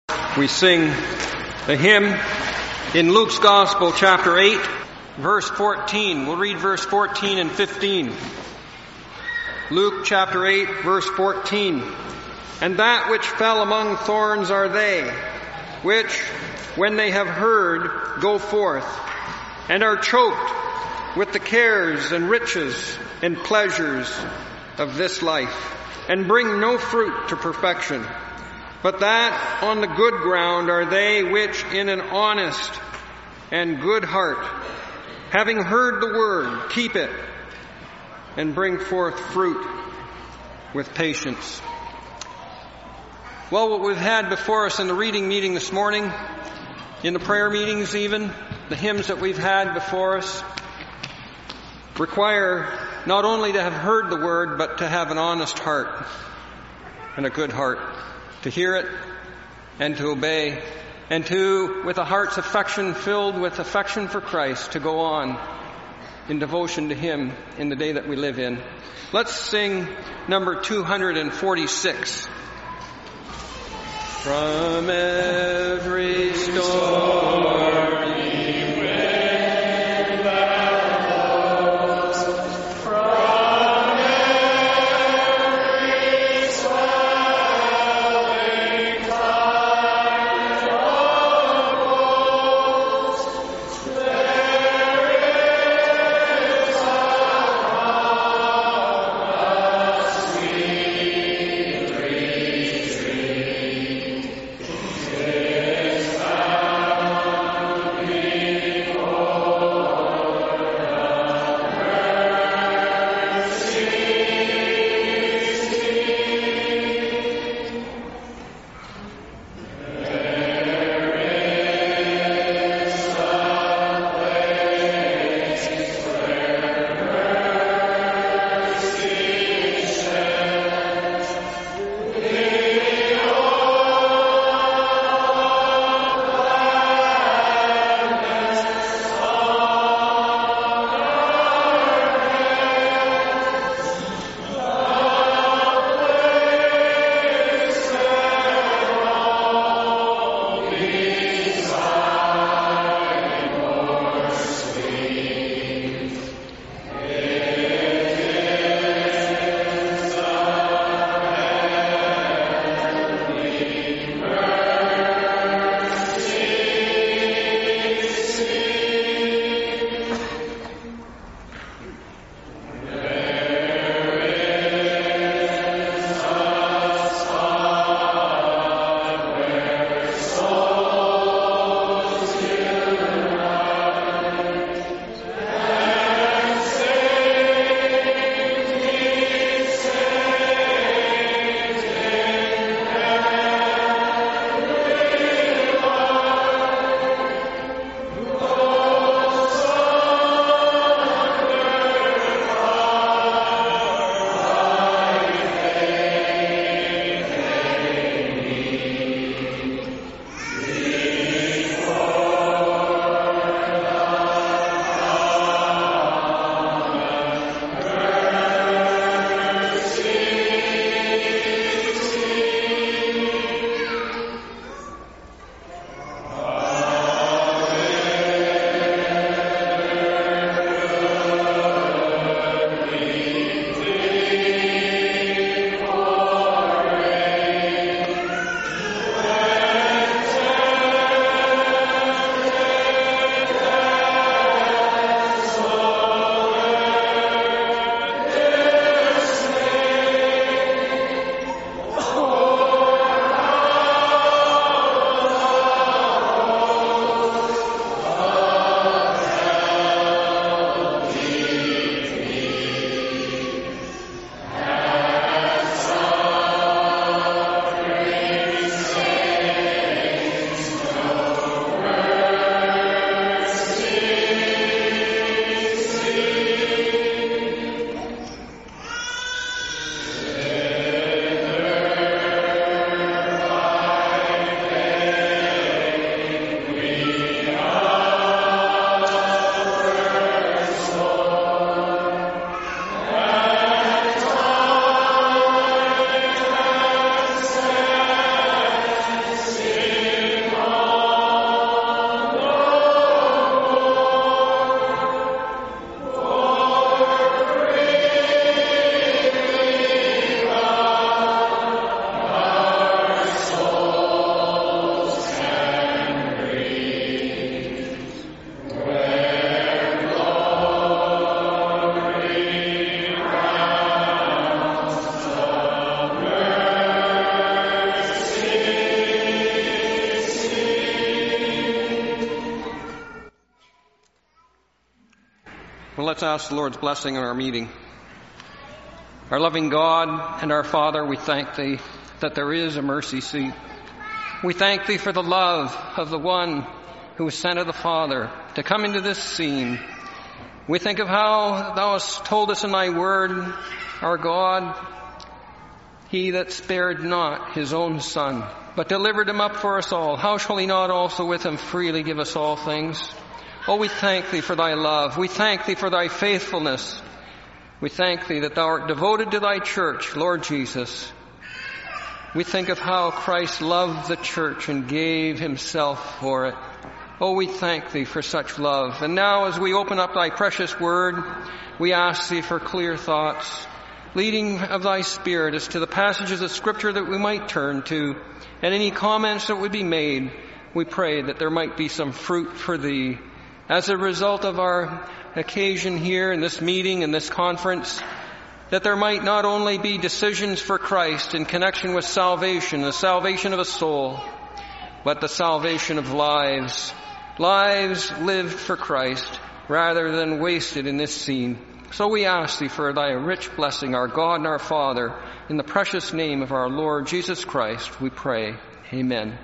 We sing a hymn in Luke's Gospel, chapter 8, verse 14. We'll read verse 14 and 15. Luke chapter 8, verse 14. And that which fell among thorns are they, which, when they have heard, go forth, and are choked with the cares and riches and pleasures of this life, and bring no fruit to perfection. But that on the good ground are they which in an honest and good heart, having heard the word, keep it, and bring forth fruit with patience. Well, what we've had before us in the reading meeting this morning, in the prayer meetings even, the hymns that we've had before us, require not only to have heard the word, but to have an honest heart and a good heart, to hear it and to obey, and to, with a heart's affection filled with affection for Christ, to go on in devotion to Him in the day that we live in. Let's sing number 246. From every stormy Let's ask the Lord's blessing on our meeting. Our loving God and our Father, we thank Thee that there is a mercy seat. We thank Thee for the love of the one who was sent of the Father to come into this scene. We think of how Thou hast told us in Thy word, our God, He that spared not His own Son, but delivered Him up for us all, how shall He not also with Him freely give us all things? Oh, we thank Thee for Thy love. We thank Thee for Thy faithfulness. We thank Thee that Thou art devoted to Thy church, Lord Jesus. We think of how Christ loved the church and gave Himself for it. Oh, we thank Thee for such love. And now as we open up Thy precious word, we ask Thee for clear thoughts, leading of Thy Spirit as to the passages of Scripture that we might turn to, and any comments that would be made. We pray that there might be some fruit for Thee. As a result of our occasion here in this meeting, in this conference, that there might not only be decisions for Christ in connection with salvation, the salvation of a soul, but the salvation of lives lived for Christ rather than wasted in this scene. So we ask Thee for Thy rich blessing, our God and our Father, in the precious name of our Lord Jesus Christ, we pray. Amen.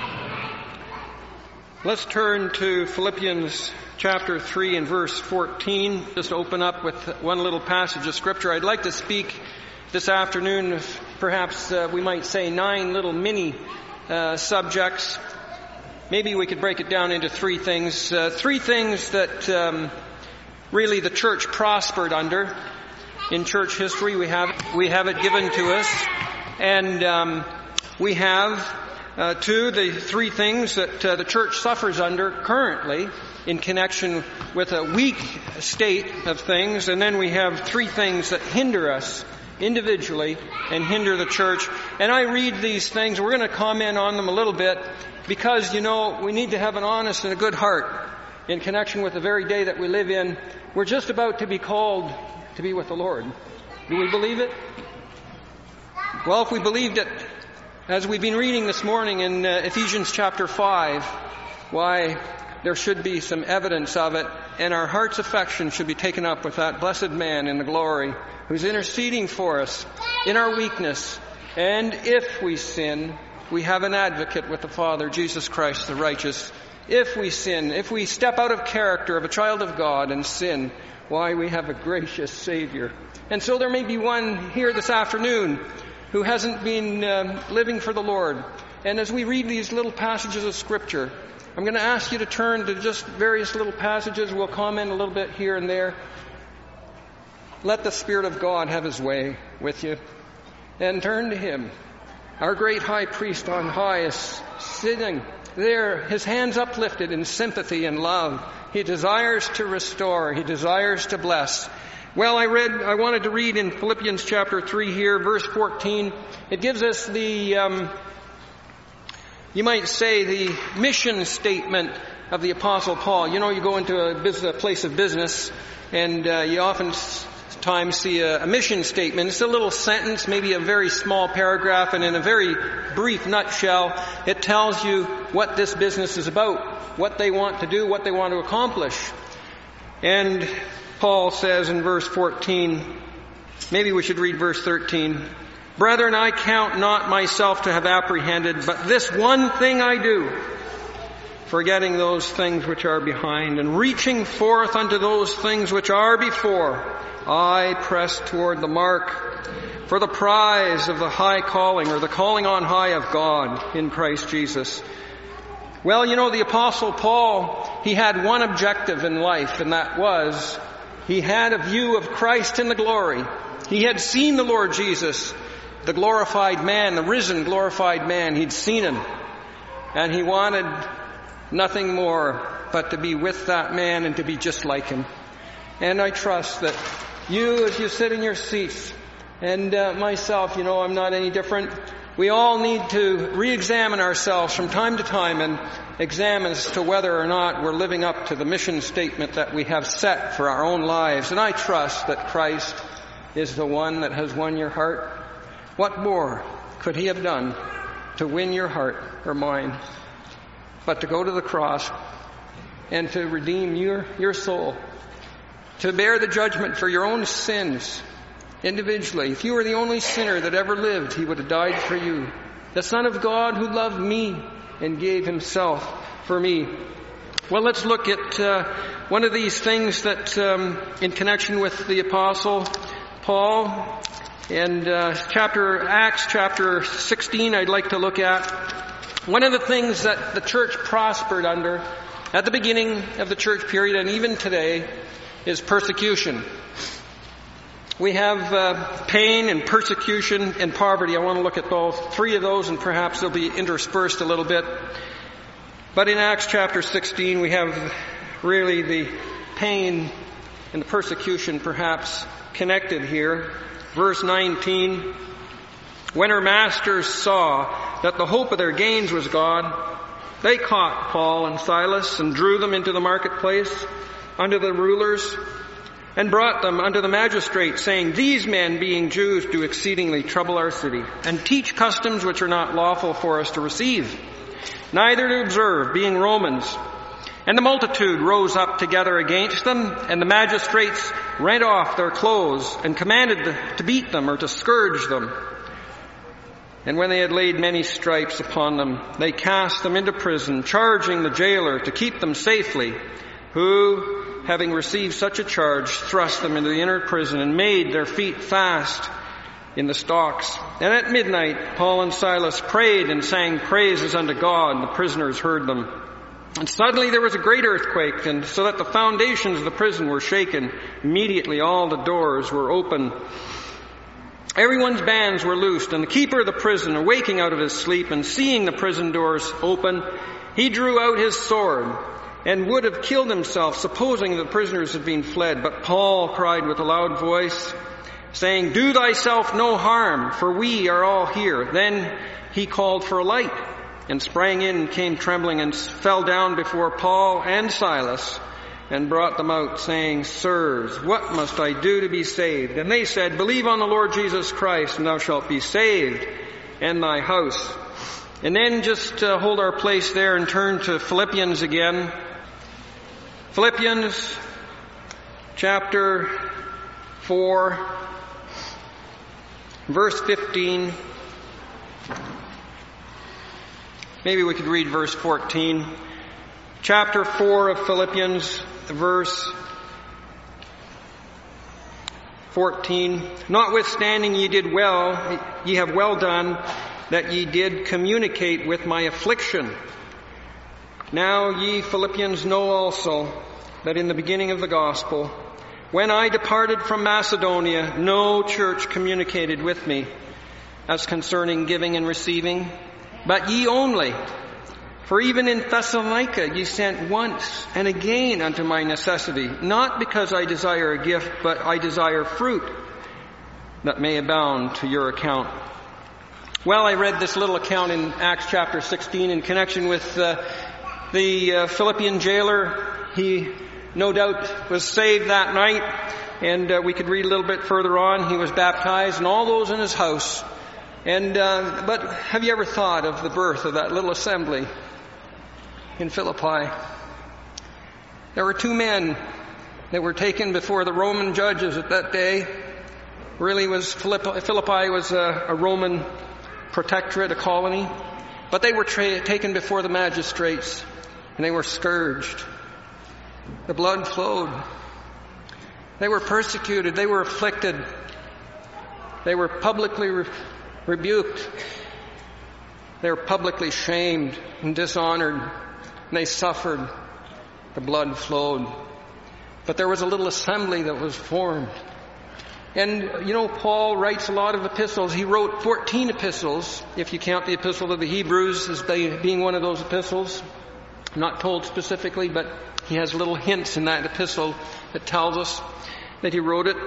Let's turn to Philippians chapter 3 and verse 14. Just open up with one little passage of Scripture. I'd like to speak this afternoon of perhaps we might say 9 little mini subjects. Maybe we could break it down into 3 things. 3 things that really the church prospered under in church history. We have it given to us. And we have 2, the 3 things that the church suffers under currently in connection with a weak state of things. And then we have 3 things that hinder us individually and hinder the church. And I read these things. We're going to comment on them a little bit because, we need to have an honest and a good heart in connection with the very day that we live in. We're just about to be called to be with the Lord. Do we believe it? Well, if we believed it, as we've been reading this morning in Ephesians chapter 5, why there should be some evidence of it, and our heart's affection should be taken up with that blessed man in the glory who's interceding for us in our weakness. And if we sin, we have an advocate with the Father, Jesus Christ the righteous. If we sin, if we step out of character of a child of God and sin, why, we have a gracious Savior. And so there may be one here this afternoon who hasn't been living for the Lord. And as we read these little passages of Scripture, I'm going to ask you to turn to just various little passages. We'll comment a little bit here and there. Let the Spirit of God have His way with you. And turn to Him. Our great high priest on high is sitting there, his hands uplifted in sympathy and love. He desires to restore. He desires to bless. Well, I wanted to read in Philippians chapter 3 here, verse 14. It gives us the, you might say, the mission statement of the Apostle Paul. You go into a place of business and you oftentimes see a mission statement. It's a little sentence, maybe a very small paragraph, and in a very brief nutshell, it tells you what this business is about, what they want to do, what they want to accomplish. And Paul says in verse 14, maybe we should read verse 13, "Brethren, I count not myself to have apprehended, but this one thing I do, forgetting those things which are behind, and reaching forth unto those things which are before, I press toward the mark for the prize of the high calling," or the calling on high of God in Christ Jesus. Well, the Apostle Paul, he had one objective in life, and that was he had a view of Christ in the glory. He had seen the Lord Jesus, the glorified man, the risen glorified man. He'd seen Him. And he wanted nothing more but to be with that man and to be just like Him. And I trust that you, as you sit in your seats, and myself, I'm not any different. We all need to re-examine ourselves from time to time and examine as to whether or not we're living up to the mission statement that we have set for our own lives. And I trust that Christ is the one that has won your heart. What more could He have done to win your heart or mine but to go to the cross and to redeem your soul to bear the judgment for your own sins individually. If you were the only sinner that ever lived, he would have died for you. The Son of God who loved me and gave himself for me. Well, let's look at one of these things that in connection with the Apostle Paul. And Acts chapter 16 I'd like to look at. One of the things that the church prospered under at the beginning of the church period and even today is persecution. We have pain and persecution and poverty. I want to look at all three of those, and perhaps they'll be interspersed a little bit. But in Acts chapter 16 we have really the pain and the persecution perhaps connected here. Verse 19, when her masters saw that the hope of their gains was gone, they caught Paul and Silas and drew them into the marketplace unto the rulers and brought them unto the magistrates, saying, these men, being Jews, do exceedingly trouble our city, and teach customs which are not lawful for us to receive, neither to observe, being Romans. And the multitude rose up together against them, and the magistrates rent off their clothes and commanded to beat them or to scourge them. And when they had laid many stripes upon them, they cast them into prison, charging the jailer to keep them safely, who, having received such a charge, thrust them into the inner prison and made their feet fast in the stocks. And at midnight Paul and Silas prayed and sang praises unto God, and the prisoners heard them. And suddenly there was a great earthquake, and so that the foundations of the prison were shaken. Immediately all the doors were open. Everyone's bands were loosed, and the keeper of the prison, awaking out of his sleep and seeing the prison doors open, he drew out his sword and would have killed himself, supposing the prisoners had been fled. But Paul cried with a loud voice, saying, do thyself no harm, for we are all here. Then he called for a light, and sprang in and came trembling and fell down before Paul and Silas and brought them out, saying, sirs, what must I do to be saved? And they said, believe on the Lord Jesus Christ, and thou shalt be saved, and thy house. And then just hold our place there and turn to Philippians again. Philippians chapter 4, verse 15. Maybe we could read verse 14. Chapter 4 of Philippians, verse 14. Notwithstanding ye did well, ye have well done, that ye did communicate with my affliction. Now ye Philippians know also that in the beginning of the gospel, when I departed from Macedonia, no church communicated with me as concerning giving and receiving, but ye only. For even in Thessalonica ye sent once and again unto my necessity, not because I desire a gift, but I desire fruit that may abound to your account. Well, I read this little account in Acts chapter 16 in connection with the Philippian jailer. He no doubt was saved that night, and we could read a little bit further on. He was baptized, and all those in his house. But have you ever thought of the birth of that little assembly in Philippi? There were two men that were taken before the Roman judges at that day. Really was Philippi was a Roman protectorate, a colony. But they were taken before the magistrates, and they were scourged. The blood flowed. They were persecuted. They were afflicted. They were publicly rebuked. They were publicly shamed and dishonored. And they suffered. The blood flowed. But there was a little assembly that was formed. And, Paul writes a lot of epistles. He wrote 14 epistles, if you count the epistle to the Hebrews as being one of those epistles. Not told specifically, but he has little hints in that epistle that tells us that he wrote it.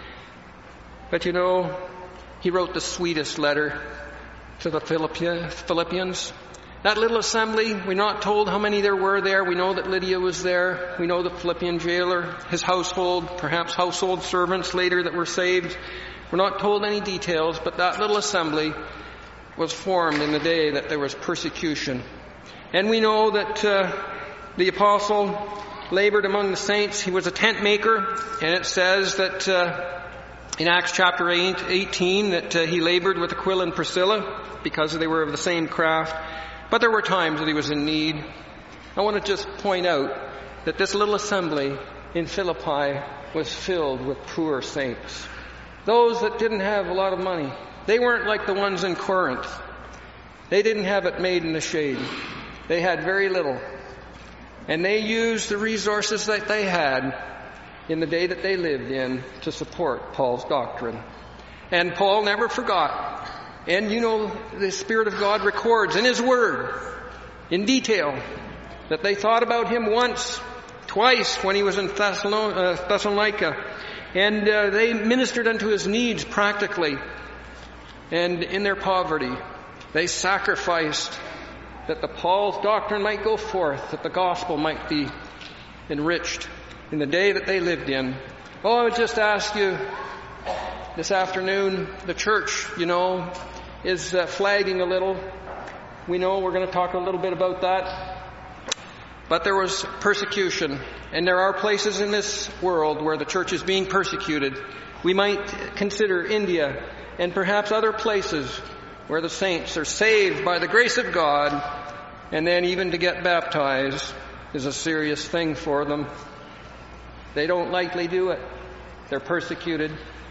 But he wrote the sweetest letter to the Philippians. That little assembly, we're not told how many there were there. We know that Lydia was there. We know the Philippian jailer, his household, perhaps household servants later that were saved. We're not told any details, but that little assembly was formed in the day that there was persecution. And we know that the apostle labored among the saints. He was a tent maker, and it says that in Acts chapter 18 that he labored with Aquila and Priscilla because they were of the same craft. But there were times that he was in need. I want to just point out that this little assembly in Philippi was filled with poor saints. Those that didn't have a lot of money. They weren't like the ones in Corinth. They didn't have it made in the shade. They had very little. And they used the resources that they had in the day that they lived in to support Paul's doctrine. And Paul never forgot. And you know, the Spirit of God records in His Word, in detail, that they thought about him once, twice when he was in Thessalonica. And they ministered unto his needs practically. And in their poverty, they sacrificed that the Paul's doctrine might go forth, that the gospel might be enriched in the day that they lived in. Oh, I would just ask you this afternoon, the church, is flagging a little. We know we're going to talk a little bit about that. But there was persecution, and there are places in this world where the church is being persecuted. We might consider India and perhaps other places where the saints are saved by the grace of God, and then even to get baptized is a serious thing for them. They don't lightly do it. They're persecuted.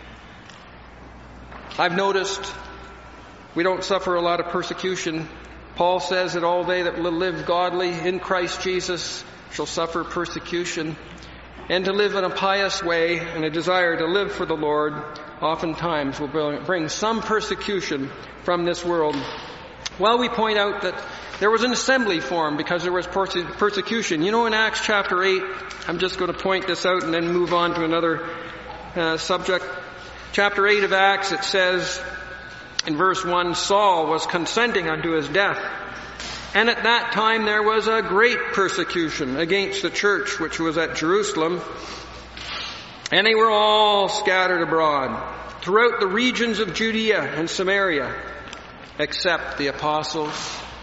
I've noticed we don't suffer a lot of persecution. Paul says that all they that will live godly in Christ Jesus shall suffer persecution. And to live in a pious way and a desire to live for the Lord oftentimes will bring some persecution from this world. Well, we point out that there was an assembly formed because there was persecution. In Acts chapter 8, I'm just going to point this out and then move on to another subject. Chapter 8 of Acts, it says in verse 1, Saul was consenting unto his death. And at that time there was a great persecution against the church which was at Jerusalem. And they were all scattered abroad throughout the regions of Judea and Samaria, except the apostles.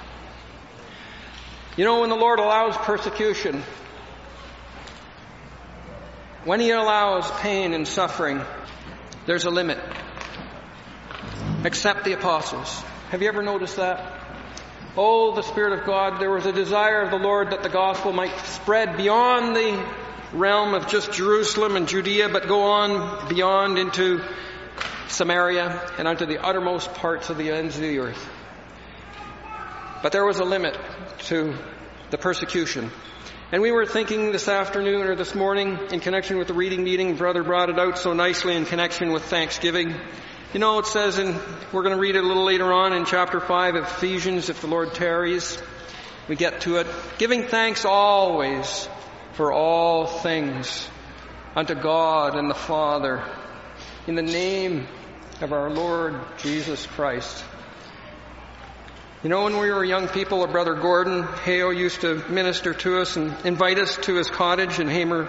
When the Lord allows persecution, when He allows pain and suffering, there's a limit. Except the apostles. Have you ever noticed that? Oh, the Spirit of God, there was a desire of the Lord that the gospel might spread beyond the realm of just Jerusalem and Judea, but go on beyond into Samaria and unto the uttermost parts of the ends of the earth. But there was a limit to the persecution. And we were thinking this afternoon or this morning in connection with the reading meeting, Brother brought it out so nicely in connection with Thanksgiving. It says we're going to read it a little later on in chapter 5 of Ephesians, if the Lord tarries, we get to it. Giving thanks always for all things unto God and the Father, in the name of our Lord Jesus Christ. When we were young people, Brother Gordon Hale used to minister to us and invite us to his cottage in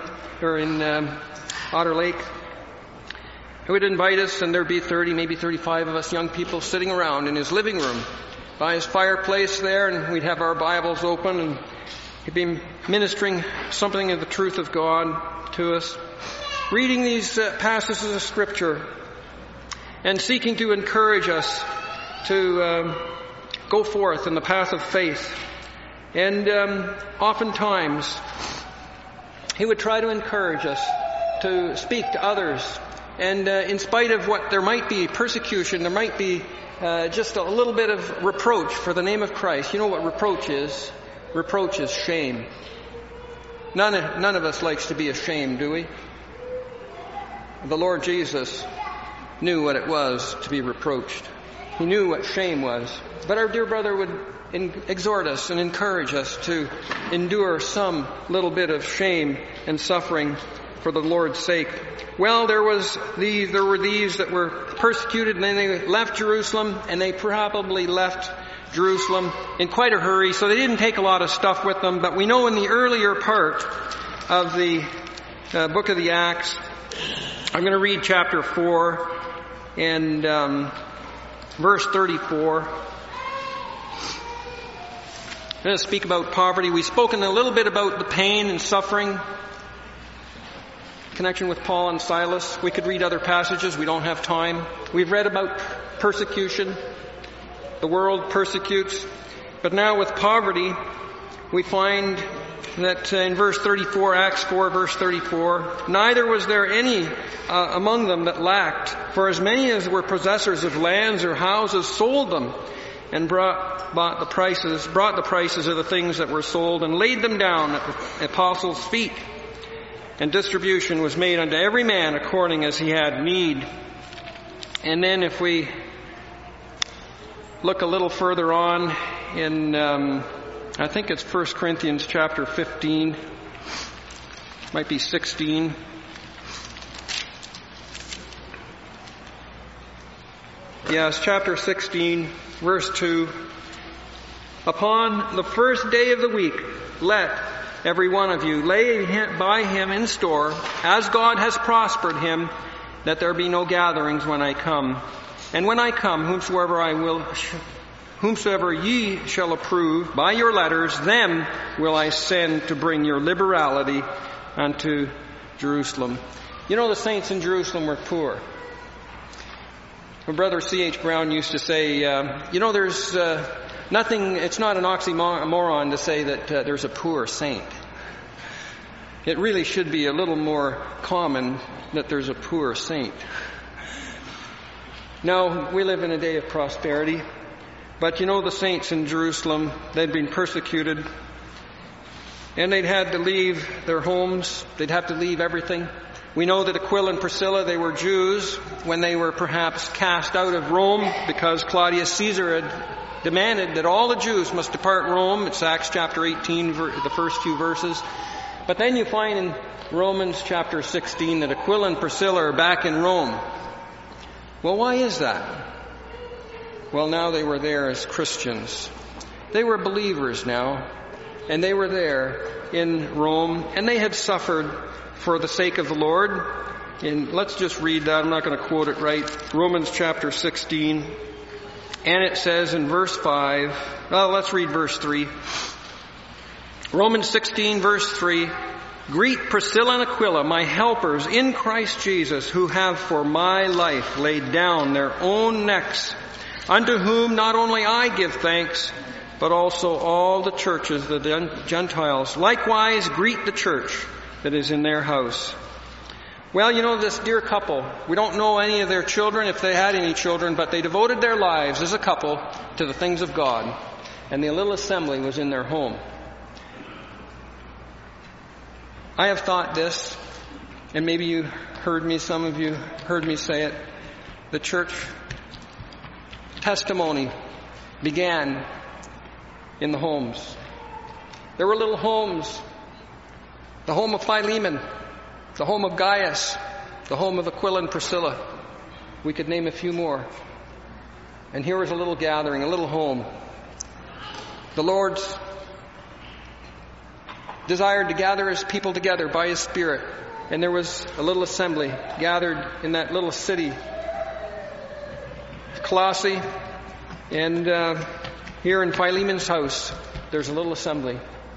Otter Lake. He would invite us, and there'd be 30, maybe 35 of us young people sitting around in his living room by his fireplace there, and we'd have our Bibles open, and he'd be ministering something of the truth of God to us, reading these passages of Scripture and seeking to encourage us to go forth in the path of faith. And oftentimes, he would try to encourage us to speak to others. And in spite of what there might be persecution, there might be just a little bit of reproach for the name of Christ. You know what reproach is? Reproach is shame. None of us likes to be ashamed, do we? The Lord Jesus knew what it was to be reproached. He knew what shame was. But our dear brother would exhort us and encourage us to endure some little bit of shame and suffering for the Lord's sake. Well, there were these that were persecuted, and then they left Jerusalem, and they probably left Jerusalem in quite a hurry, so they didn't take a lot of stuff with them. But we know in the earlier part of the book of the Acts, I'm going to read chapter 4 and verse 34. I'm going to speak about poverty. We've spoken a little bit about the pain and suffering in connection with Paul and Silas. We could read other passages. We don't have time. We've read about persecution. The world persecutes. But now with poverty, we find that in verse 34, Acts 4, verse 34, neither was there any among them that lacked, for as many as were possessors of lands or houses sold them, and brought the prices of the things that were sold, and laid them down at the apostles' feet. And distribution was made unto every man according as he had need. And then if we look a little further on in, I think it's 1 Corinthians chapter 15, might be 16. Yes, chapter 16, verse 2. Upon the first day of the week, let every one of you lay by him in store, as God has prospered him, that there be no gatherings when I come. And when I come, whomsoever ye shall approve by your letters, them will I send to bring your liberality unto Jerusalem. You know, the saints in Jerusalem were poor. My brother C.H. Brown used to say, there's nothing, it's not an oxymoron to say that there's a poor saint. It really should be a little more common that there's a poor saint. Now, we live in a day of prosperity, but the saints in Jerusalem, they'd been persecuted, and they'd had to leave their homes, they'd have to leave everything. We know that Aquila and Priscilla, they were Jews when they were perhaps cast out of Rome because Claudius Caesar had demanded that all the Jews must depart Rome. It's Acts chapter 18, the first few verses. But then you find in Romans chapter 16 that Aquila and Priscilla are back in Rome. Well, why is that? Well, now they were there as Christians. They were believers now, and they were there in Rome, and they had suffered for the sake of the Lord. And let's just read that. I'm not going to quote it right. Romans chapter 16. And it says in verse 5, let's read verse 3. Romans 16 verse 3. Greet Priscilla and Aquila, my helpers in Christ Jesus, who have for my life laid down their own necks, unto whom not only I give thanks, but also all the churches, the Gentiles. Likewise greet the church that is in their house. Well, this dear couple, we don't know any of their children, if they had any children, but they devoted their lives as a couple to the things of God. And the little assembly was in their home. I have thought this, and maybe some of you heard me say it, the church testimony began in the homes. There were little homes. The home of Philemon, the home of Gaius, the home of Aquila and Priscilla. We could name a few more. And here was a little gathering, a little home. The Lord's desired to gather His people together by His Spirit. And there was a little assembly gathered in that little city, Colossae. And here in Philemon's house, there's a little assembly.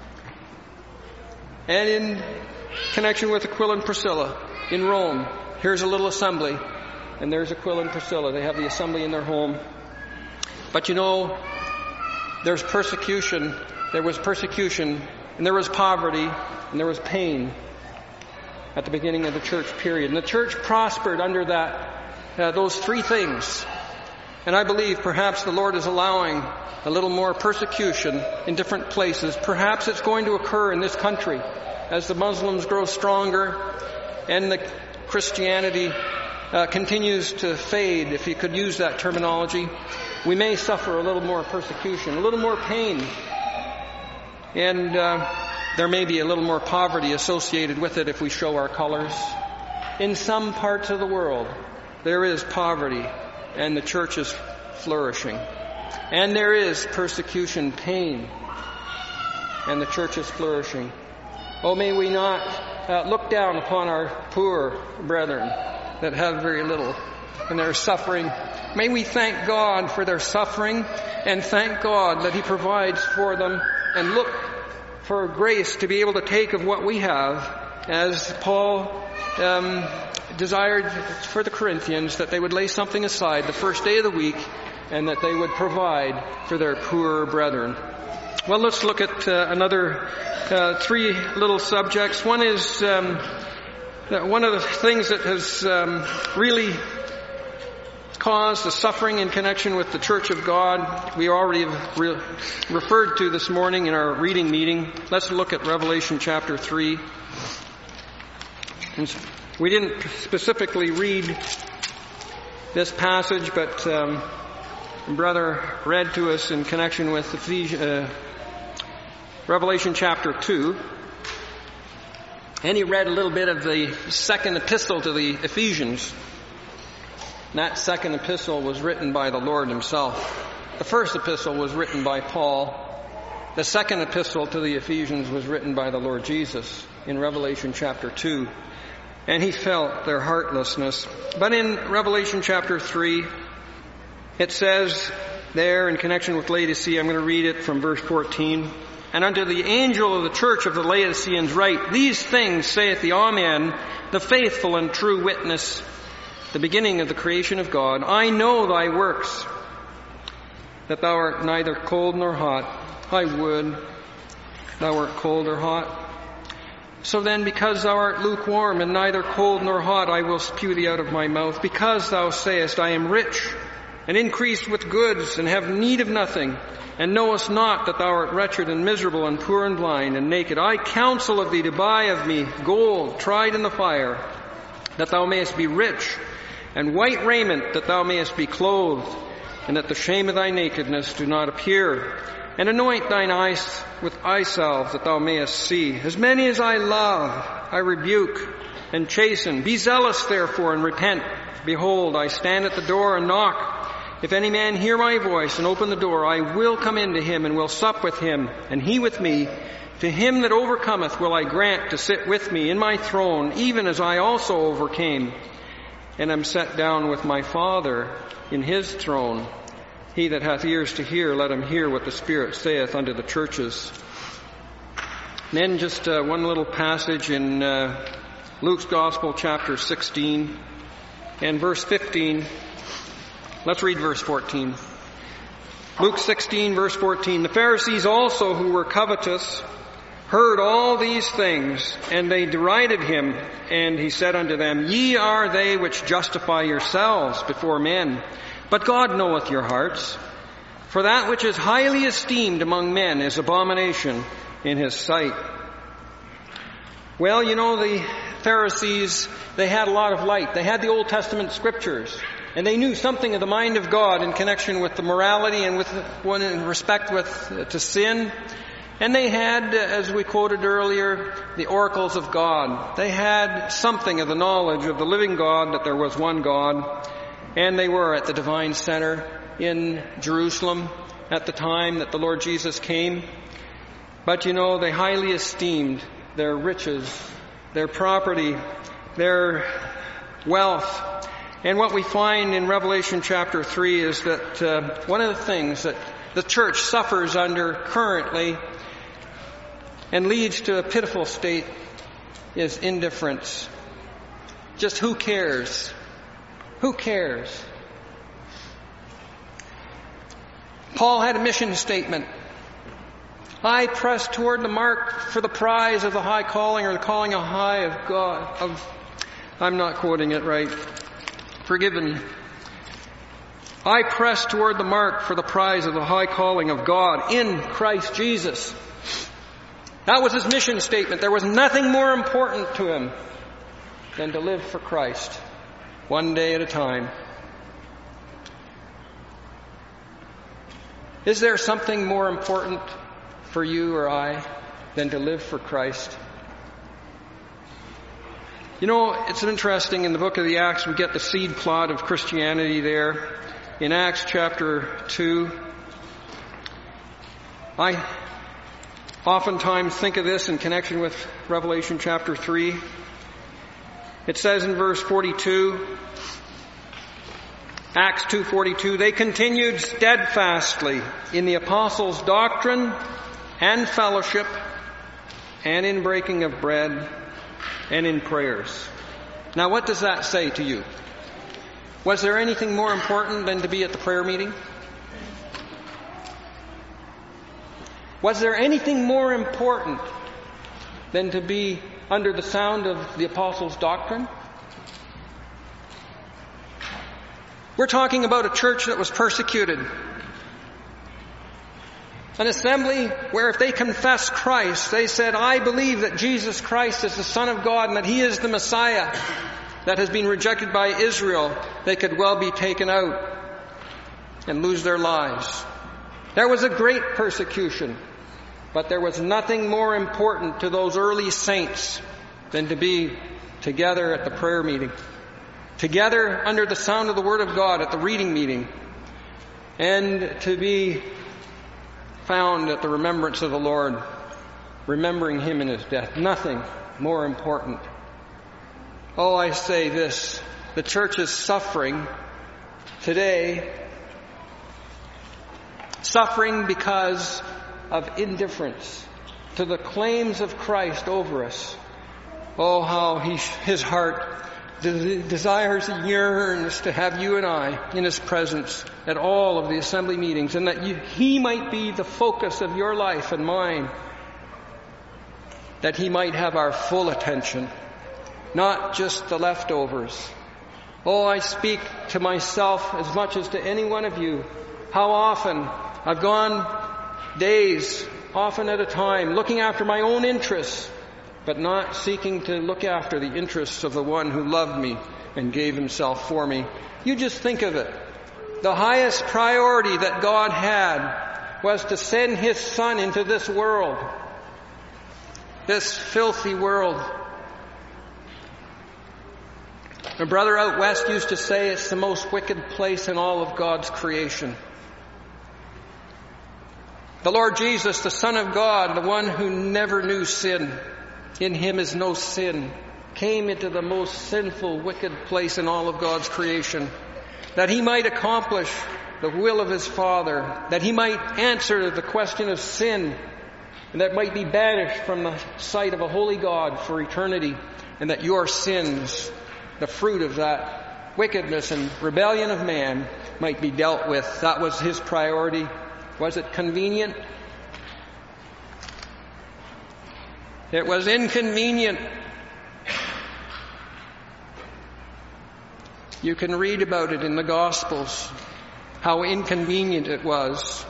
And in connection with Aquila and Priscilla, in Rome, here's a little assembly. And there's Aquila and Priscilla. They have the assembly in their home. But there's persecution. There was persecution, and there was poverty, and there was pain at the beginning of the church period. And the church prospered under those three things. And I believe perhaps the Lord is allowing a little more persecution in different places. Perhaps it's going to occur in this country as the Muslims grow stronger and the Christianity continues to fade, if you could use that terminology. We may suffer a little more persecution, a little more pain, and there may be a little more poverty associated with it if we show our colors. In some parts of the world, there is poverty, and the church is flourishing. And there is persecution, pain, and the church is flourishing. Oh, may we not look down upon our poor brethren that have very little and they're suffering. May we thank God for their suffering and thank God that He provides for them and look for grace to be able to take of what we have, as Paul desired for the Corinthians, that they would lay something aside the first day of the week and that they would provide for their poorer brethren. Well, let's look at another three little subjects. One is one of the things that has really caused the suffering in connection with the Church of God. We already have referred to this morning in our reading meeting. Let's look at Revelation chapter 3. And we didn't specifically read this passage, but Brother read to us in connection with Revelation chapter 2. And he read a little bit of the second epistle to the Ephesians. And that second epistle was written by the Lord himself. The first epistle was written by Paul. The second epistle to the Ephesians was written by the Lord Jesus in Revelation chapter 2. And he felt their heartlessness. But in Revelation chapter 3, it says there in connection with Laodicea, I'm going to read it from verse 14. And unto the angel of the church of the Laodiceans write, These things saith the Amen, the faithful and true witness, the beginning of the creation of God. I know thy works, that thou art neither cold nor hot. I would thou art cold or hot. So then, because thou art lukewarm and neither cold nor hot, I will spew thee out of my mouth. Because thou sayest, I am rich, and increased with goods, and have need of nothing, and knowest not that thou art wretched and miserable and poor and blind and naked. I counsel of thee to buy of me gold tried in the fire, that thou mayest be rich, and white raiment, that thou mayest be clothed, and that the shame of thy nakedness do not appear. And anoint thine eyes with eye salve, that thou mayest see. As many as I love, I rebuke and chasten. Be zealous, therefore, and repent. Behold, I stand at the door and knock. If any man hear my voice and open the door, I will come into him and will sup with him, and he with me. To him that overcometh will I grant to sit with me in my throne, even as I also overcame, and am set down with my Father in his throne. He that hath ears to hear, let him hear what the Spirit saith unto the churches. And then just one little passage in Luke's Gospel, chapter 16, and verse 15. Let's read verse 14. Luke 16, verse 14. The Pharisees also, who were covetous, heard all these things, and they derided him. And he said unto them, Ye are they which justify yourselves before men, but God knoweth your hearts. For that which is highly esteemed among men is abomination in his sight. Well, you know, the Pharisees, they had a lot of light. They had the Old Testament scriptures. And they knew something of the mind of God in connection with the morality and with one in respect to sin. And they had, as we quoted earlier, the oracles of God. They had something of the knowledge of the living God, that there was one God. And they were at the divine center in Jerusalem at the time that the Lord Jesus came. But you know, they highly esteemed their riches, their property, their wealth. And what we find in Revelation chapter 3 is that one of the things that the church suffers under currently and leads to a pitiful state is indifference. Just who cares? Who cares? Paul had a mission statement. I press toward the mark for the prize of the high calling, or the calling of high of God. I'm not quoting it right. Forgive me. I press toward the mark for the prize of the high calling of God in Christ Jesus. That was his mission statement. There was nothing more important to him than to live for Christ, one day at a time. Is there something more important for you or I than to live for Christ? You know, it's interesting, in the book of the Acts, we get the seed plot of Christianity there. In Acts chapter 2, I oftentimes think of this in connection with Revelation chapter 3. It says in verse 42, Acts 2:42, they continued steadfastly in the apostles' doctrine and fellowship, and in breaking of bread, and in prayers. Now, what does that say to you? Was there anything more important than to be at the prayer meeting? Was there anything more important than to be under the sound of the apostles' doctrine? We're talking about a church that was persecuted. An assembly where if they confessed Christ, they said, I believe that Jesus Christ is the Son of God and that He is the Messiah that has been rejected by Israel, they could well be taken out and lose their lives. There was a great persecution, but there was nothing more important to those early saints than to be together at the prayer meeting, together under the sound of the Word of God at the reading meeting, and to be found at the remembrance of the Lord, remembering Him in His death. Nothing more important. Oh, I say this, the church is suffering today, suffering because of indifference to the claims of Christ over us. Oh, how His heart desires and yearns to have you and I in His presence at all of the assembly meetings, and that He might be the focus of your life and mine, that He might have our full attention, not just the leftovers. Oh, I speak to myself as much as to any one of you. How often I've gone days, often at a time, looking after my own interests, but not seeking to look after the interests of the one who loved me and gave Himself for me. You just think of it. The highest priority that God had was to send His Son into this world, this filthy world. My brother out west used to say it's the most wicked place in all of God's creation. The Lord Jesus, the Son of God, the one who never knew sin, in Him is no sin, came into the most sinful, wicked place in all of God's creation, that He might accomplish the will of His Father, that He might answer the question of sin, and that might be banished from the sight of a holy God for eternity, and that your sins, the fruit of that wickedness and rebellion of man, might be dealt with. That was His priority. Was it convenient? It was inconvenient. You can read about it in the Gospels, how inconvenient it was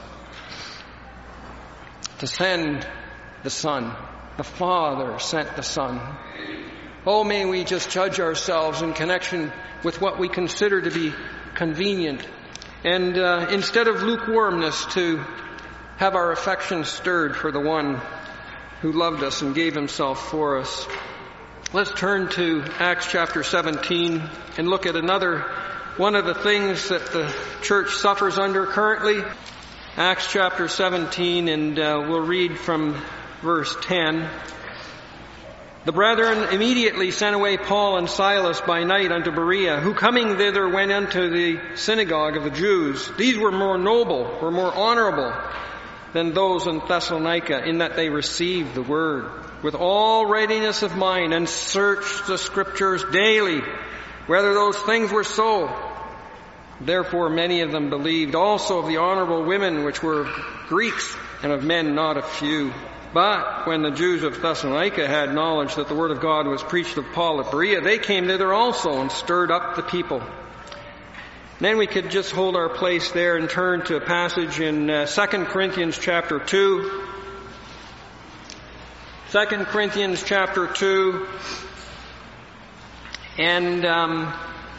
to send the Son. The Father sent the Son. Oh, may we just judge ourselves in connection with what we consider to be convenient, and instead of lukewarmness, to have our affections stirred for the one who loved us and gave Himself for us. Let's turn to Acts chapter 17 and look at another one of the things that the church suffers under currently. Acts chapter 17, and we'll read from verse 10. The brethren immediately sent away Paul and Silas by night unto Berea, who coming thither went unto the synagogue of the Jews. These were more noble, were more honorable than those in Thessalonica, in that they received the word with all readiness of mind, and searched the Scriptures daily, whether those things were so. Therefore many of them believed, also of the honorable women, which were Greeks, and of men not a few. But when the Jews of Thessalonica had knowledge that the word of God was preached of Paul at Berea, they came thither also and stirred up the people. Then we could just hold our place there and turn to a passage in 2 Corinthians chapter 2. 2 Corinthians chapter 2. And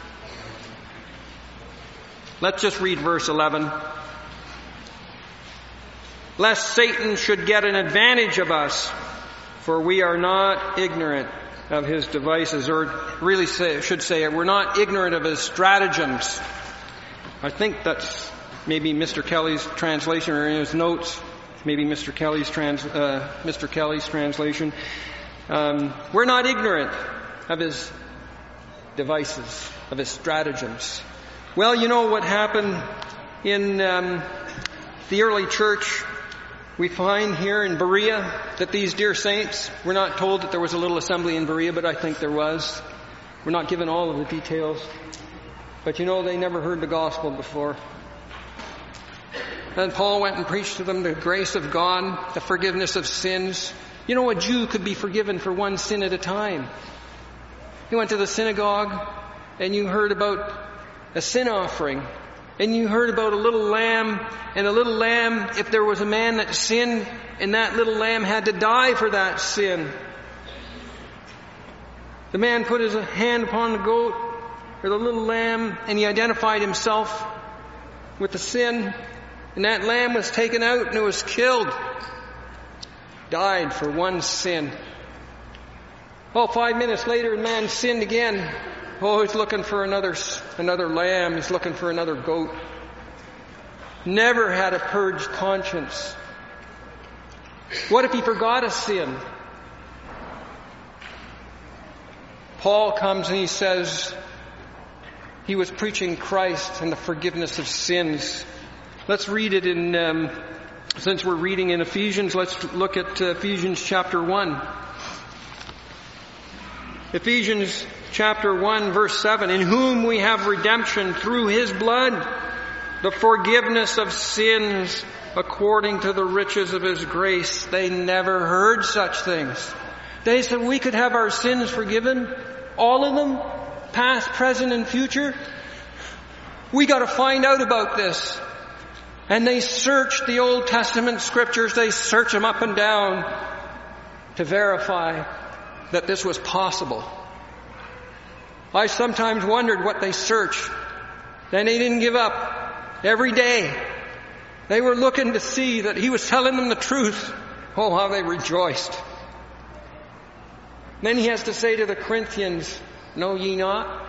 let's just read verse 11. Lest Satan should get an advantage of us, for we are not ignorant of his devices, or really should say we're not ignorant of his stratagems. I think that's maybe Mr. Kelly's translation, or in his notes, maybe Mr. Kelly's translation. We're not ignorant of his devices, of his stratagems. Well, you know what happened in the early church We find here in Berea that these dear saints, we're not told that there was a little assembly in Berea, but I think there was. We're not given all of the details. But they never heard the gospel before. And Paul went and preached to them the grace of God, the forgiveness of sins. A Jew could be forgiven for one sin at a time. You went to the synagogue and you heard about a sin offering. And you heard about a little lamb, and a little lamb, if there was a man that sinned, and that little lamb had to die for that sin. The man put his hand upon the goat, or the little lamb, and he identified himself with the sin, and that lamb was taken out and it was killed. Died for one sin. 5 minutes later, the man sinned again. He's looking for another lamb. He's looking for another goat. Never had a purged conscience. What if he forgot a sin? Paul comes and he says he was preaching Christ and the forgiveness of sins. Let's read it since we're reading in Ephesians, let's look at Ephesians chapter 1. Ephesians chapter 1 verse 7, in whom we have redemption through His blood, the forgiveness of sins according to the riches of His grace. They never heard such things. They said we could have our sins forgiven, all of them, past, present, and future. We got to find out about this. And they searched the Old Testament scriptures, they searched them up and down to verify that this was possible. I sometimes wondered what they searched. Then they didn't give up. Every day they were looking to see that He was telling them the truth. Oh, how they rejoiced. Then he has to say to the Corinthians, know ye not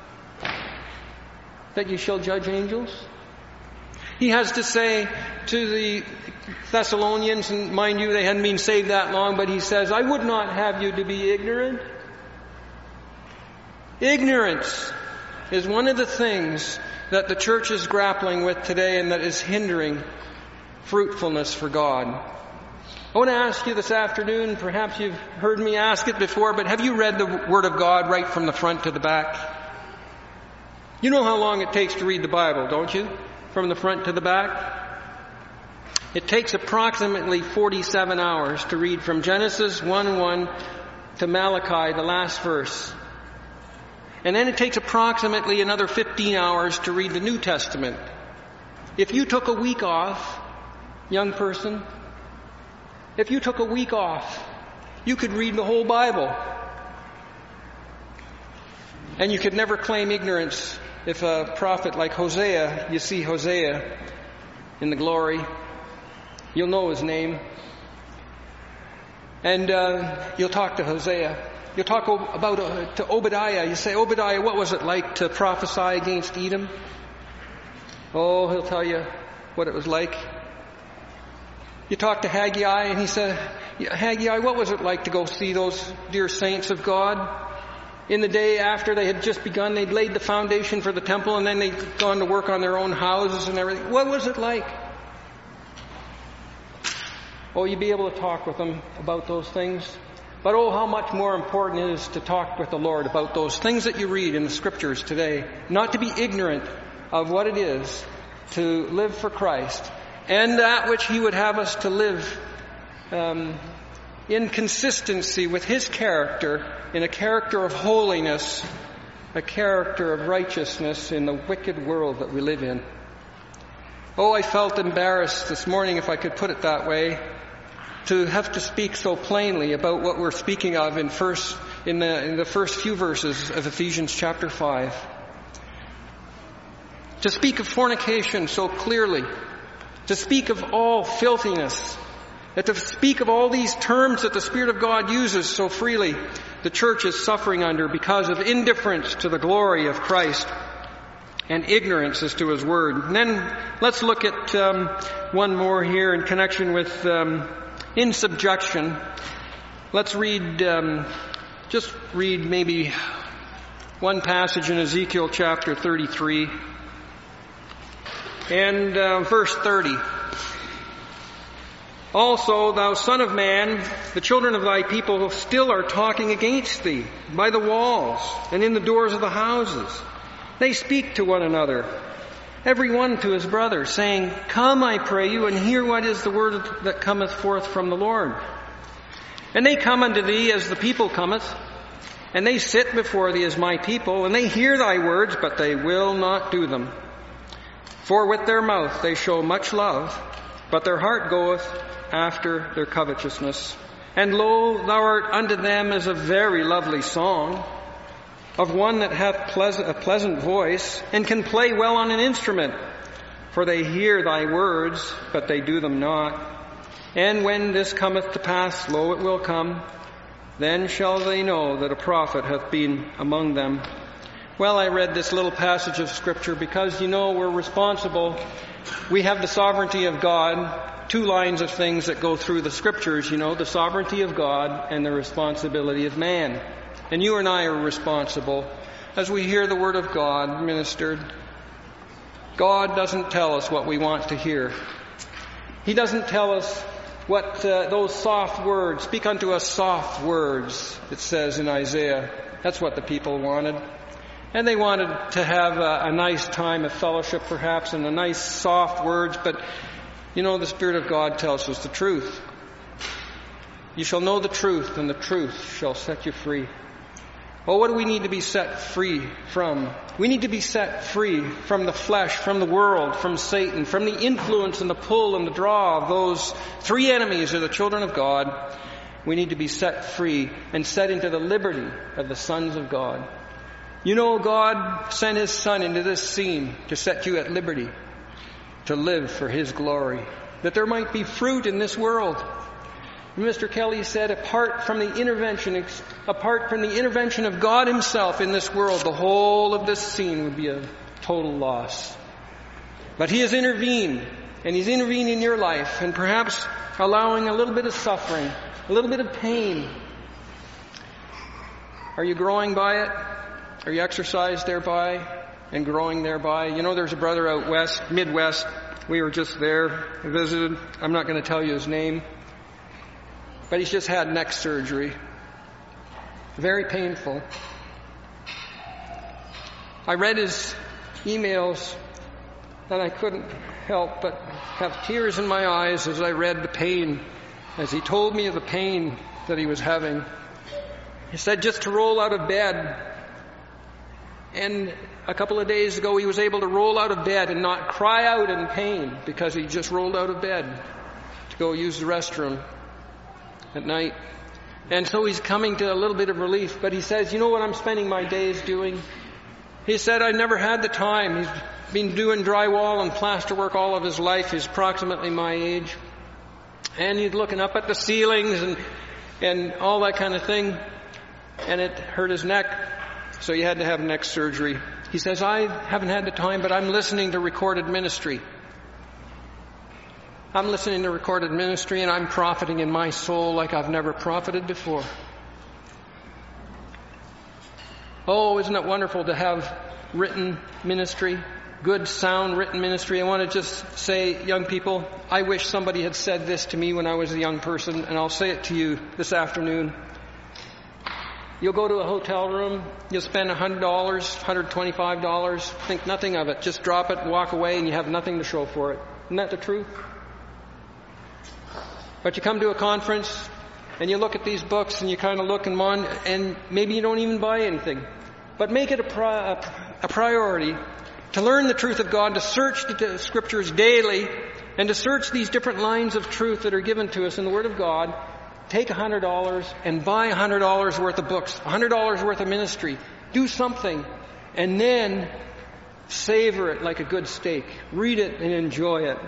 that ye shall judge angels? He has to say to the Thessalonians, and mind you, they hadn't been saved that long, but he says, I would not have you to be ignorant. Ignorance is one of the things that the church is grappling with today and that is hindering fruitfulness for God. I want to ask you this afternoon, perhaps you've heard me ask it before, but have you read the Word of God right from the front to the back? You know how long it takes to read the Bible, don't you? From the front to the back? It takes approximately 47 hours to read from Genesis 1:1 to Malachi, the last verse. And then it takes approximately another 15 hours to read the New Testament. If you took a week off, young person, if you took a week off, you could read the whole Bible. And you could never claim ignorance. If a prophet like Hosea, you see Hosea in the glory, you'll know his name. And you'll talk to Hosea. You'll talk to Obadiah. You say, Obadiah, what was it like to prophesy against Edom? Oh, he'll tell you what it was like. You talk to Haggai, and he said, Haggai, what was it like to go see those dear saints of God? In the day after they had just begun, they'd laid the foundation for the temple, and then they'd gone to work on their own houses and everything. What was it like? Oh, you'd be able to talk with them about those things. But oh, how much more important it is to talk with the Lord about those things that you read in the Scriptures today. Not to be ignorant of what it is to live for Christ, and that which He would have us to live in consistency with His character, in a character of holiness, a character of righteousness in the wicked world that we live in. Oh, I felt embarrassed this morning, if I could put it that way, to have to speak so plainly about what we're speaking of in the first few verses of Ephesians chapter 5. To speak of fornication so clearly, to speak of all filthiness, and to speak of all these terms that the Spirit of God uses so freely, the church is suffering under because of indifference to the glory of Christ and ignorance as to His Word. And then let's look at one more here in connection with in subjection. Let's read, just read maybe one passage in Ezekiel chapter 33 and verse 30. Also, thou son of man, the children of thy people still are talking against thee by the walls and in the doors of the houses. They speak to one another, every one to his brother, saying, Come, I pray you, and hear what is the word that cometh forth from the Lord. And they come unto thee as the people cometh, and they sit before thee as my people, and they hear thy words, but they will not do them. For with their mouth they show much love, but their heart goeth after their covetousness. And lo, thou art unto them as a very lovely song, of one that hath a pleasant voice, and can play well on an instrument. For they hear thy words, but they do them not. And when this cometh to pass, lo, it will come. Then shall they know that a prophet hath been among them. Well, I read this little passage of Scripture because, we're responsible. We have the sovereignty of God. Two lines of things that go through the Scriptures, the sovereignty of God and the responsibility of man. And you and I are responsible as we hear the Word of God ministered. God doesn't tell us what we want to hear. He doesn't tell us what those soft words, speak unto us soft words, it says in Isaiah. That's what the people wanted. And they wanted to have a nice time of fellowship perhaps and a nice soft words, but the Spirit of God tells us the truth. You shall know the truth, and the truth shall set you free. Well, what do we need to be set free from? We need to be set free from the flesh, from the world, from Satan, from the influence and the pull and the draw of those three enemies of the children of God. We need to be set free and set into the liberty of the sons of God. God sent His Son into this scene to set you at liberty, to live for His glory, that there might be fruit in this world. Mr. Kelly said, apart from the intervention of God Himself in this world, the whole of this scene would be a total loss. But He has intervened, and He's intervened in your life, and perhaps allowing a little bit of suffering, a little bit of pain. Are you growing by it? Are you exercised thereby and growing thereby? There's a brother out west, Midwest. We were just there, visited. I'm not going to tell you his name. But he's just had neck surgery. Very painful. I read his emails, and I couldn't help but have tears in my eyes as I read the pain, as he told me of the pain that he was having. He said just to roll out of bed. And a couple of days ago, he was able to roll out of bed and not cry out in pain because he just rolled out of bed to go use the restroom at night. And so he's coming to a little bit of relief. But he says, what I'm spending my days doing? He said, I never had the time. He's been doing drywall and plaster work all of his life. He's approximately my age. And he's looking up at the ceilings and all that kind of thing. And it hurt his neck. So he had to have neck surgery. He says, I haven't had the time, but I'm listening to recorded ministry. I'm listening to recorded ministry, and I'm profiting in my soul like I've never profited before. Oh, isn't it wonderful to have written ministry, good, sound written ministry? I want to just say, young people, I wish somebody had said this to me when I was a young person, and I'll say it to you this afternoon. You'll go to a hotel room, you'll spend $100, $125, think nothing of it. Just drop it, walk away, and you have nothing to show for it. Isn't that the truth? But you come to a conference, and you look at these books, and you kind of look and maybe you don't even buy anything. But make it a priority to learn the truth of God, to search the Scriptures daily, and to search these different lines of truth that are given to us in the Word of God. Take $100 and buy $100 worth of books, $100 worth of ministry. Do something, and then savor it like a good steak. Read it and enjoy it.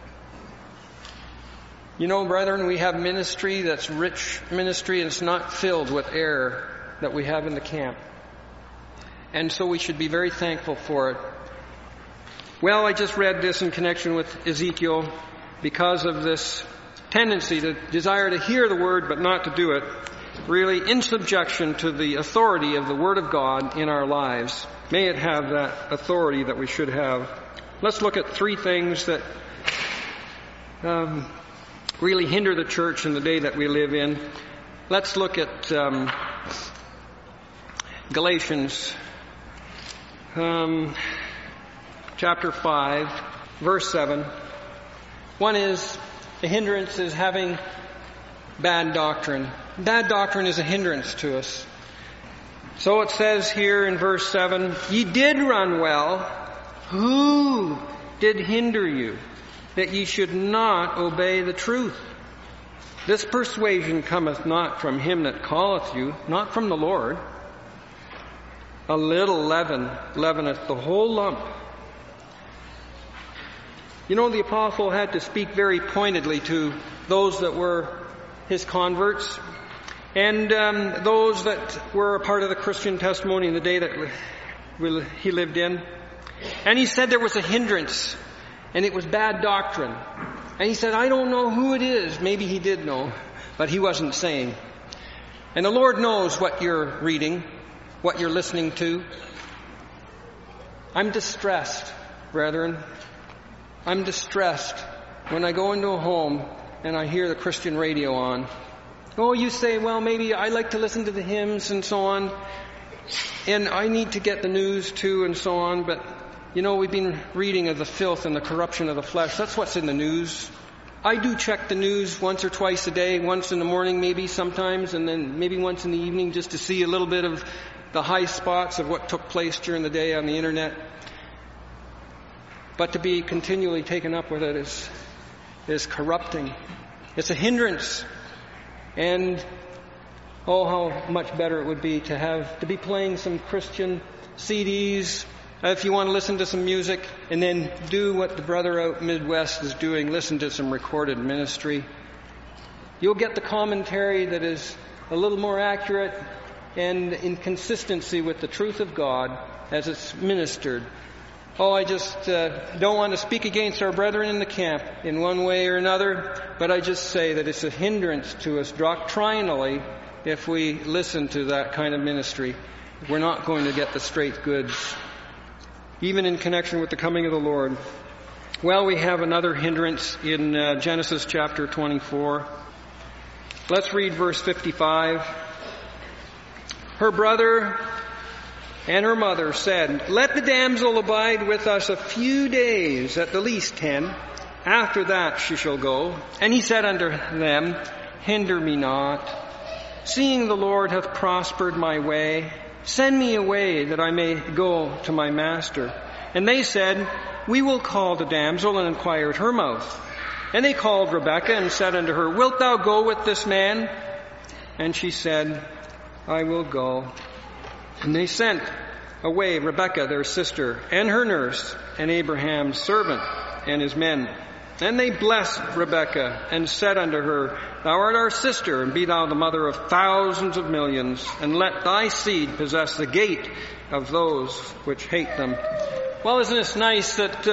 Brethren, we have ministry that's rich ministry, and it's not filled with error that we have in the camp. And so we should be very thankful for it. Well, I just read this in connection with Ezekiel because of this tendency to desire to hear the Word but not to do it, really in subjection to the authority of the Word of God in our lives. May it have that authority that we should have. Let's look at three things that really hinder the church in the day that we live in. Let's look at Galatians chapter 5, verse 7. One is, the hindrance is having bad doctrine. Bad doctrine is a hindrance to us. So it says here in verse 7, ye did run well. Who did hinder you, that ye should not obey the truth? This persuasion cometh not from him that calleth you, not from the Lord. A little leaven leaveneth the whole lump. You know, the apostle had to speak very pointedly to those that were his converts and those that were a part of the Christian testimony in the day that he lived in. And he said there was a hindrance, and it was bad doctrine. And he said, I don't know who it is. Maybe he did know, but he wasn't saying. And the Lord knows what you're reading, what you're listening to. I'm distressed, brethren. I'm distressed when I go into a home and I hear the Christian radio on. Oh, you say, well, maybe I like to listen to the hymns and so on, and I need to get the news too and so on, but you know, we've been reading of the filth and the corruption of the flesh. That's what's in the news. I do check the news once or twice a day, once in the morning maybe sometimes, and then maybe once in the evening, just to see a little bit of the high spots of what took place during the day on the internet. But to be continually taken up with it is corrupting. It's a hindrance. And oh, how much better it would be to be playing some Christian CDs, if you want to listen to some music, and then do what the brother out Midwest is doing, listen to some recorded ministry. You'll get the commentary that is a little more accurate and in consistency with the truth of God as it's ministered. Oh, I just don't want to speak against our brethren in the camp in one way or another, but I just say that it's a hindrance to us doctrinally if we listen to that kind of ministry. We're not going to get the straight goods, even in connection with the coming of the Lord. Well, we have another hindrance in Genesis chapter 24. Let's read verse 55. Her brother and her mother said, let the damsel abide with us a few days, at the least 10. After that she shall go. And he said unto them, hinder me not, seeing the Lord hath prospered my way. Send me away, that I may go to my master. And they said, we will call the damsel and inquire at her mouth. And they called Rebekah and said unto her, wilt thou go with this man? And she said, I will go. And they sent away Rebekah their sister, and her nurse, and Abraham's servant, and his men. And they blessed Rebekah, and said unto her, thou art our sister, and be thou the mother of thousands of millions, and let thy seed possess the gate of those which hate them. Well, isn't it nice that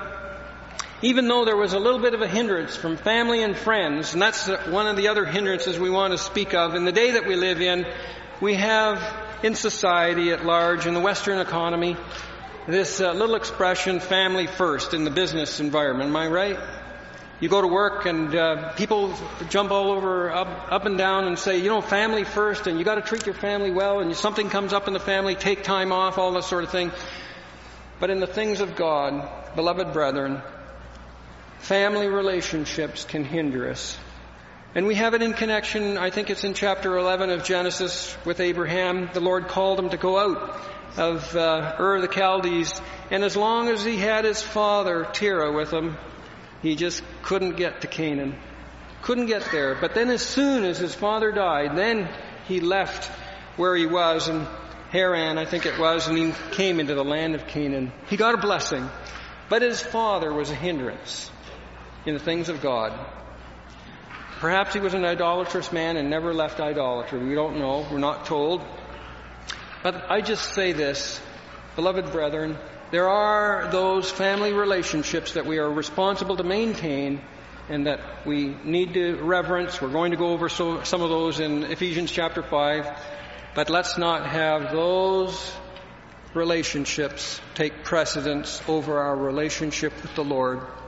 even though there was a little bit of a hindrance from family and friends, and that's one of the other hindrances we want to speak of in the day that we live in, we have in society at large, in the Western economy, this little expression, family first, in the business environment. Am I right? You go to work and people jump all over, up and down and say, you know, family first, and you got to treat your family well, and something comes up in the family, take time off, all that sort of thing. But in the things of God, beloved brethren, family relationships can hinder us. And we have it in connection, I think it's in chapter 11 of Genesis with Abraham. The Lord called him to go out of Ur of the Chaldees. And as long as he had his father, Terah, with him, he just couldn't get to Canaan. Couldn't get there. But then as soon as his father died, then he left where he was in Haran, I think it was, and he came into the land of Canaan. He got a blessing. But his father was a hindrance in the things of God. Perhaps he was an idolatrous man and never left idolatry. We don't know. We're not told. But I just say this, beloved brethren, there are those family relationships that we are responsible to maintain and that we need to reverence. We're going to go over some of those in Ephesians chapter 5. But let's not have those relationships take precedence over our relationship with the Lord.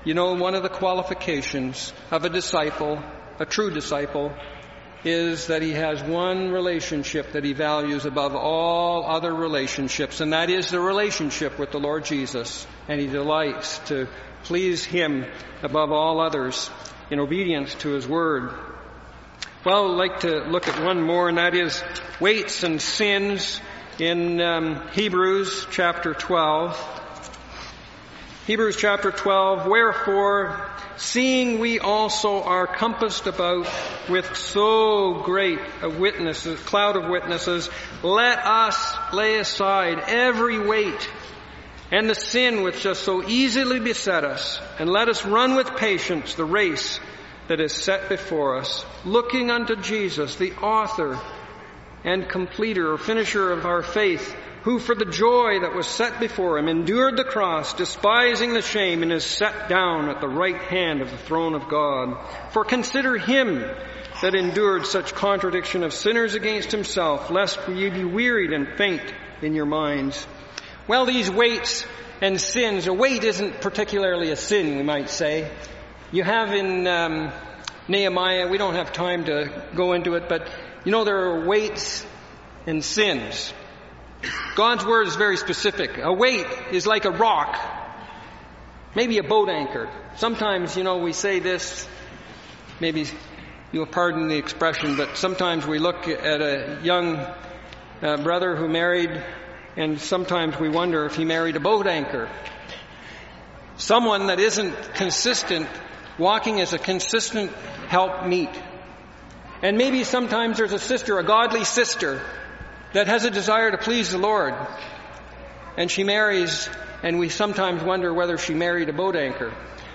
You know, one of the qualifications of a disciple, a true disciple, is that he has one relationship that he values above all other relationships, and that is the relationship with the Lord Jesus. And he delights to please him above all others in obedience to his word. Well, I'd like to look at one more, and that is weights and sins in Hebrews chapter 12. Hebrews chapter 12, wherefore, seeing we also are compassed about with so great a cloud of witnesses, let us lay aside every weight and the sin which does so easily beset us, and let us run with patience the race that is set before us, looking unto Jesus, the author and completer or finisher of our faith, who for the joy that was set before him endured the cross, despising the shame, and is set down at the right hand of the throne of God. For consider him that endured such contradiction of sinners against himself, lest ye be wearied and faint in your minds. Well, these weights and sins, a weight isn't particularly a sin, we might say. You have in Nehemiah, we don't have time to go into it, but you know there are weights and sins. God's word is very specific. A weight is like a rock, maybe a boat anchor. Sometimes, we say this, maybe you'll pardon the expression, but sometimes we look at a young brother who married, and sometimes we wonder if he married a boat anchor. Someone that isn't consistent, walking as a consistent helpmeet. And maybe sometimes there's a sister, a godly sister, that has a desire to please the Lord. And she marries, and we sometimes wonder whether she married a boat anchor.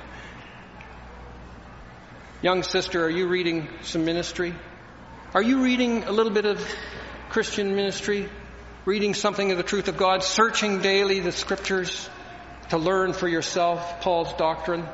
Young sister, are you reading some ministry? Are you reading a little bit of Christian ministry? Reading something of the truth of God? Searching daily the scriptures to learn for yourself Paul's doctrine?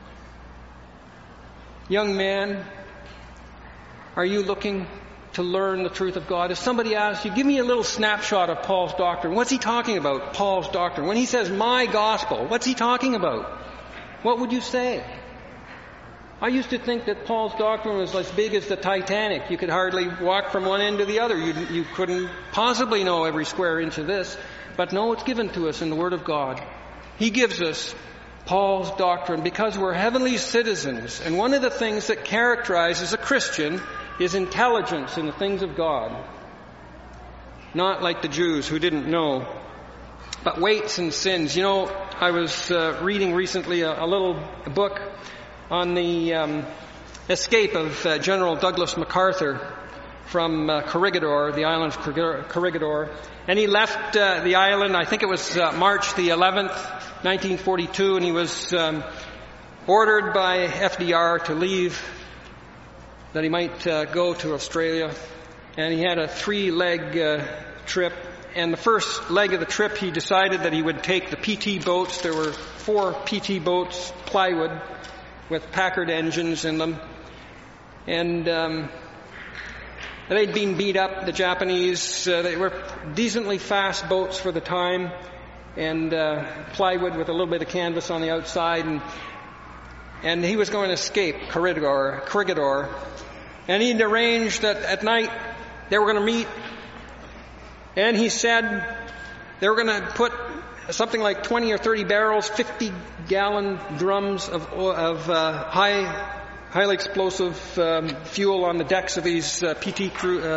Young man, are you looking to learn the truth of God? If somebody asks you, give me a little snapshot of Paul's doctrine. What's he talking about, Paul's doctrine? When he says my gospel, what's he talking about? What would you say? I used to think that Paul's doctrine was as big as the Titanic. You could hardly walk from one end to the other. You couldn't possibly know every square inch of this. But no, it's given to us in the Word of God. He gives us Paul's doctrine because we're heavenly citizens. And one of the things that characterizes a Christian is intelligence in the things of God. Not like the Jews who didn't know. But weights and sins. I was reading recently a little book on the escape of General Douglas MacArthur from Corregidor, the island of Corregidor. And he left the island, I think it was March the 11th, 1942, and he was ordered by FDR to leave, that he might go to Australia. And he had a 3-leg trip. And the first leg of the trip, he decided that he would take the PT boats. There were 4 PT boats, plywood, with Packard engines in them. And they'd been beat up, the Japanese. They were decently fast boats for the time, and plywood with a little bit of canvas on the outside. And he was going to escape Corregidor. And he'd arranged that at night they were going to meet. And he said they were going to put something like 20 or 30 barrels, 50-gallon drums of highly explosive fuel on the decks of these PT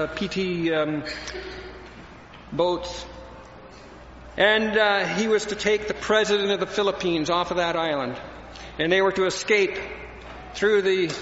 boats. And he was to take the president of the Philippines off of that island. And they were to escape through the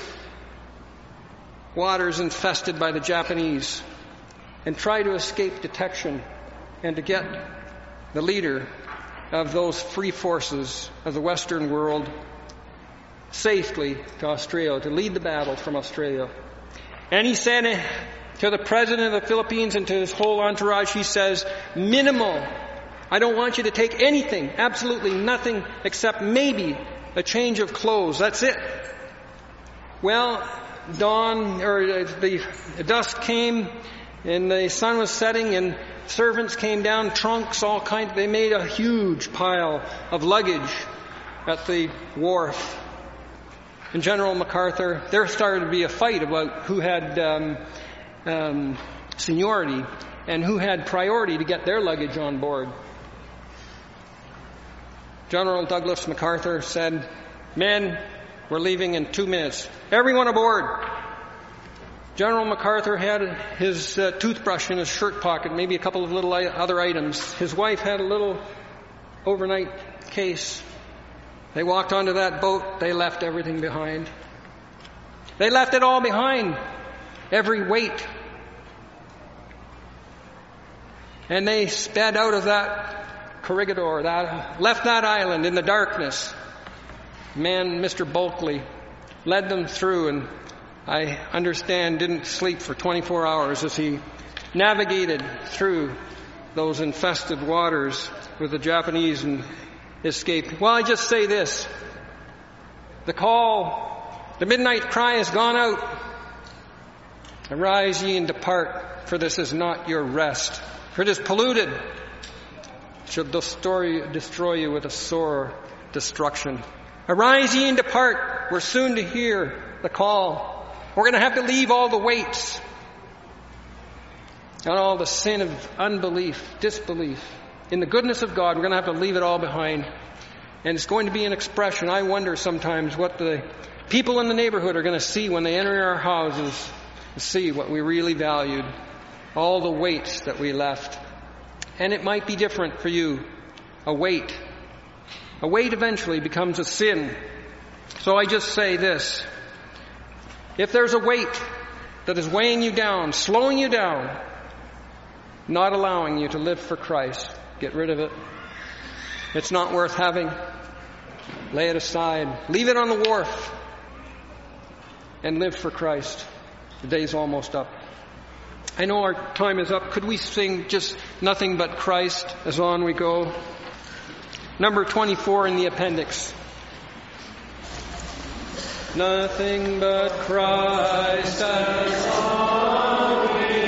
waters infested by the Japanese and try to escape detection and to get the leader of those free forces of the Western world safely to Australia, to lead the battle from Australia. And he said to the president of the Philippines and to his whole entourage, he says, minimal. I don't want you to take anything, absolutely nothing, except maybe a change of clothes. That's it. Well, the dusk came and the sun was setting and servants came down, trunks, all kinds. They made a huge pile of luggage at the wharf. And General MacArthur, there started to be a fight about who had seniority and who had priority to get their luggage on board. General Douglas MacArthur said, "Men, we're leaving in 2 minutes. Everyone aboard." General MacArthur had his toothbrush in his shirt pocket, maybe a couple of little other items. His wife had a little overnight case. They walked onto that boat. They left everything behind. They left it all behind, every weight. And they sped out of that corregidor, left that island in the darkness. Man, Mr. Bulkley, led them through, and I understand didn't sleep for 24 hours as he navigated through those infested waters with the Japanese and escaped. Well, I just say this. The call, the midnight cry has gone out. Arise ye and depart, for this is not your rest. For it is polluted. It shall destroy you with a sore destruction. Arise ye and depart. We're soon to hear the call. We're going to have to leave all the weights and all the sin of unbelief, disbelief. In the goodness of God, we're going to have to leave it all behind. And it's going to be an expression. I wonder sometimes what the people in the neighborhood are going to see when they enter our houses and see what we really valued, all the weights that we left. And it might be different for you. A weight. A weight eventually becomes a sin. So I just say this. If there's a weight that is weighing you down, slowing you down, not allowing you to live for Christ, get rid of it. It's not worth having. Lay it aside. Leave it on the wharf and live for Christ. The day's almost up. I know our time is up. Could we sing just Nothing But Christ as on we go? Number 24 in the appendix. Nothing but Christ as on we go.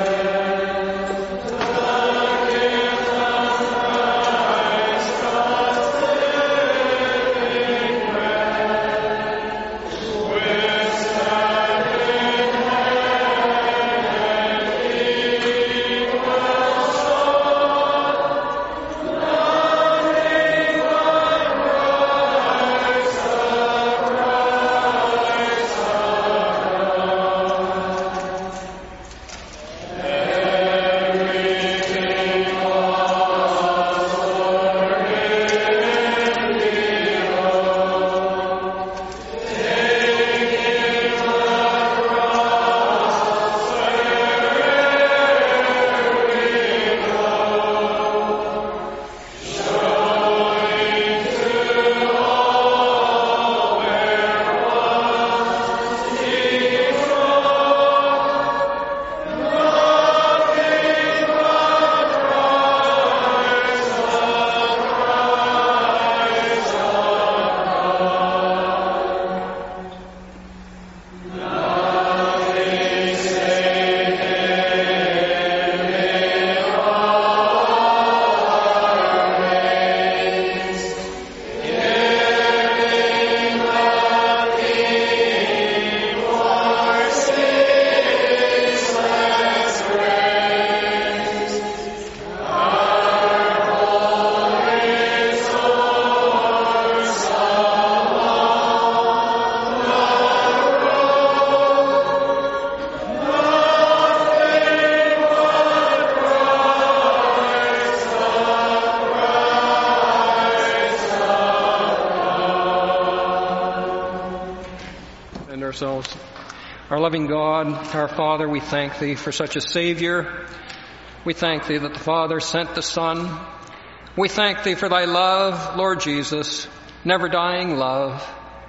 Ourselves. Our loving God, our Father, we thank Thee for such a Savior. We thank Thee that the Father sent the Son. We thank Thee for Thy love, Lord Jesus, never dying love.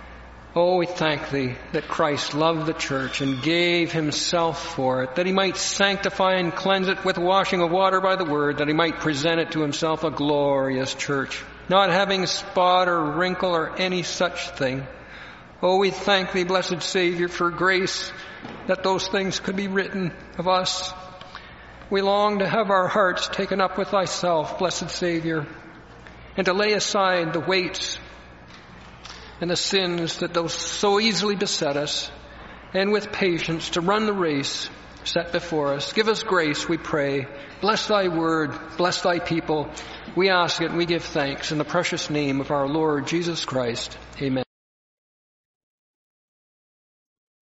Oh, we thank Thee that Christ loved the church and gave Himself for it, that He might sanctify and cleanse it with washing of water by the Word, that He might present it to Himself a glorious church, not having spot or wrinkle or any such thing. Oh, we thank Thee, blessed Savior, for grace that those things could be written of us. We long to have our hearts taken up with Thyself, blessed Savior, and to lay aside the weights and the sins that those so easily beset us, and with patience to run the race set before us. Give us grace, we pray. Bless thy word, bless thy people. We ask it and we give thanks in the precious name of our Lord Jesus Christ. Amen.